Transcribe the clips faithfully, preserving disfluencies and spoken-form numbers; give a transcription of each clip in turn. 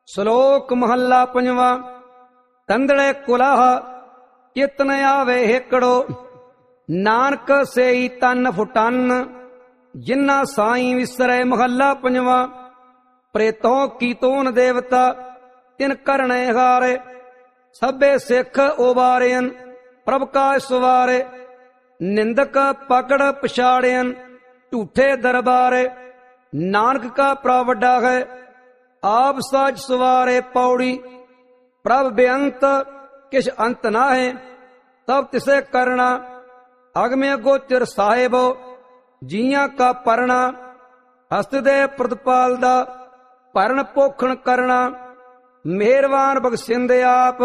ਸ਼ਲੋਕ ਮਹੱਲਾ ਪੰਜਵਾਂ। ਤੰਦੜੇ ਕੁਲਾਹ ਚਿਤਨ ਆਵੇ ਹੇਕੜੋ, ਨਾਨਕ ਸੇਈ ਤਨ ਫੁਟਨ ਜਿਨਾ ਸਾਈ ਵਿਸਰੇ। ਮਹੱਲਾ ਪੰਜਵਾਂ। ਪ੍ਰੇਤੋਂ ਕੀਤੋਨ ਦੇਵਤਾ ਤਿਨ ਕਰਣੇ ਹਾਰੇ, ਸਭੇ ਸਿੱਖ ਉਬਾਰਿਅਨ ਪ੍ਰਭ ਕਾ ਸਵਾਰੇ। ਨਿੰਦਕ ਪਕੜ ਪਛਾੜਿਅਨ ਝੂਠੇ ਦਰਬਾਰੇ, ਨਾਨਕ ਕਾ ਪ੍ਰਭ ਵੱਡਾ ਹੈ ਆਪ ਸਾਜ ਸਵਾਰੇ। ਪੌੜੀ। ਪ੍ਰਭ ਬੇਅੰਤ ਕਿਛ ਅੰਤ ਨਾ ਹੈ, ਤਬ ਤਿਸੇ ਕਰਣਾ ਅਗਮੇ ਗੋਚਰ ਸਾਹਿਬੋ। ਜੀਆਂ ਕਾ ਪਰਣਾ ਹਸਤ ਦੇ ਪ੍ਰਤਪਾਲ ਦਾ, ਭਰਨ ਪੋਖਣ ਕਰਨਾ ਮਿਹਰਬਾਨ ਬਖਸ਼ਿੰਦ ਆਪ।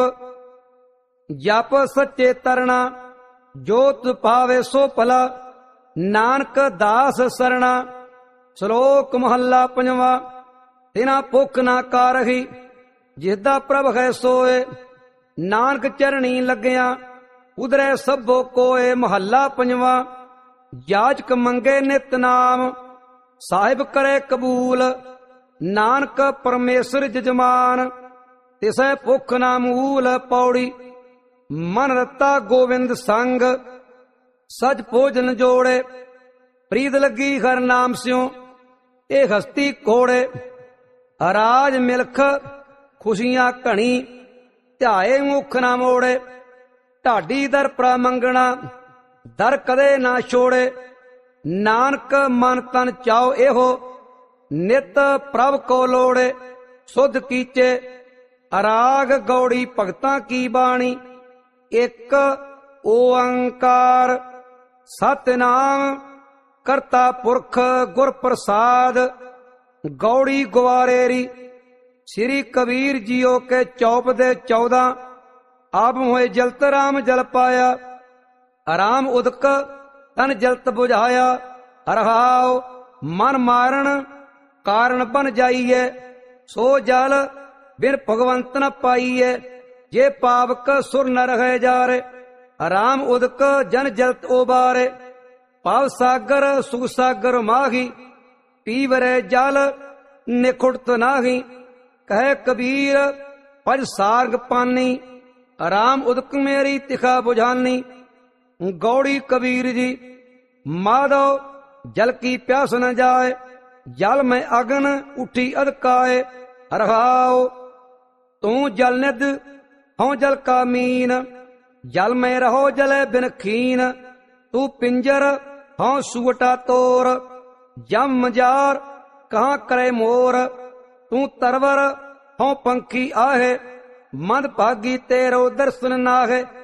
ਜਪ ਸੱਚੇ ਤਰਣਾ ਜੋ ਤੁ ਪਾਵੇ ਸੋ ਭਲਾ, ਨਾਨਕ ਦਾਸ ਸਰਣਾ। ਸ਼ਲੋਕ ਮਹੱਲਾ ਪੰਜਵਾਂ। ਤਿਨਾ ਭੁੱਖ ਨਾ ਕਾਰਹੀ ਜਿਸਦਾ ਪ੍ਰਭ ਹੈ ਸੋਏ, ਨਾਨਕ ਚਰਣੀ ਲੱਗਿਆ ਉਧਰੇ ਸਭੋ ਕੋਏ। ਮਹੱਲਾ ਪੰਜਵਾਂ। ਜਾਚਕ ਮੰਗੇ ਨਿਤ ਨਾਮ ਸਾਹਿਬ ਕਰੇ ਕਬੂਲ, ਨਾਨਕ ਪਰਮੇਸ਼ਰ ਜਜਮਾਨ ਤਿਸੈ ਭੁੱਖ ਨਾ ਮੂਲ। ਪੌੜੀ। ਮਨ ਰਤਾ ਗੋਵਿੰਦ ਸੰਗ ਸਚ ਭੋਜਨ ਜੋੜੇ, ਪ੍ਰੀਤ ਲੱਗੀ ਹਰ ਨਾਮ ਸਿਉ ਇਹ ਹਸਤੀ ਕੋੜੇ। ਰਾਜ ਮਿਲਖ ਖੁਸ਼ੀਆਂ ਘਣੀ ਧਿਆਏ ਮੁਖ ਨਾ ਮੋੜੇ, ਢਾਡੀ ਦਰ ਪ੍ਰਾ ਮੰਗਣਾ ਦਰ ਕਦੇ ਨਾ ਛੋੜੇ। ਨਾਨਕ ਮਨ ਤਨ ਚਾਓ ਇਹੋ ਨਿਤ ਪ੍ਰਭ ਕੋ ਲੋੜੇ। ਸੁਧ ਕੀਚੇ ਅਰਾਗ ਗੌੜੀ ਭਗਤਾਂ ਕੀ ਬਾਣੀ, ਇੱਕ ਓੰਕਾਰ ਸਤਿਨਾਮ ਕਰਤਾ ਪੁਰਖ ਗੁਰ ਪ੍ਰਸਾਦ। ਗੌੜੀ ਗਵਾਰੇਰੀ ਸ੍ਰੀ ਕਬੀਰ ਜੀਓ ਕੇ ਚੌਪ ਦੇ ਚੌਦਾਂ, ਆਪ ਹੋਏ ਜਲਤ ਰਾਮ ਜਲ ਪਾਇਆ। ਆਰਾਮ ਉਦਕ ਤਨ ਜਲਤ ਬੁਝਾਇਆ, ਰਹਾਉ ਮਨ ਮਾਰਨ ਕਾਰਨ ਬਨ ਜਾਈਏ। ਸੋ ਜਲ ਬਿਨ ਭਗਵੰਤ ਨ ਪਾਈਏ, ਜੇ ਪਾਵਕ ਸੁਰ ਨ ਰਹੇ ਜਾਰੇ। ਰਾਮ ਉਦਕ ਜਨ ਜਲਤ ਉਬਾਰੇ, ਪਾਵ ਸਾਗਰ ਸੁਖ ਸਾਗਰ ਮਾਹੀ। ਪੀਵਰੇ ਜਲ ਨਿਖੁੜਤ ਨਾਹੀ, ਕਹੇ ਕਬੀਰ ਪਜ ਸਾਰਗ ਪਾਨੀ। ਰਾਮ ਉਦਕ ਮੇਰੀ ਤਿਖਾ ਬੁਝਾਨੀ। ਗੌੜੀ ਕਬੀਰ ਜੀ। ਮਾਧੋ ਜਲ ਕੀ ਪਿਆਸ ਨ ਜਾਏ, ਜਲ ਮੈਂ ਅਗਨ ਉਠੀ ਅਦਕਾਏ। ਰਹਾਉ ਤੂੰ ਜਲ ਨਿਧ ਹਉ ਜਲ ਕਾ ਮੀਨ, ਜਲ ਮੈਂ ਰਹੋ ਜਲੇ ਬਿਨ ਖੀਨ। ਤੂੰ ਪਿੰਜਰ ਹਉ ਸੁਵਟਾ ਤੋਰ, ਜਮ ਮਜਾਰ ਕਹਾਂ ਕਰੇ ਮੋਰ। ਤੂੰ ਤਰਵਰ ਹਉ ਪੰਖੀ ਆਹੇ, ਮਦ ਭਾਗੀ ਤੇਰੋ ਦਰਸ਼ਨ ਨਾਹੇ।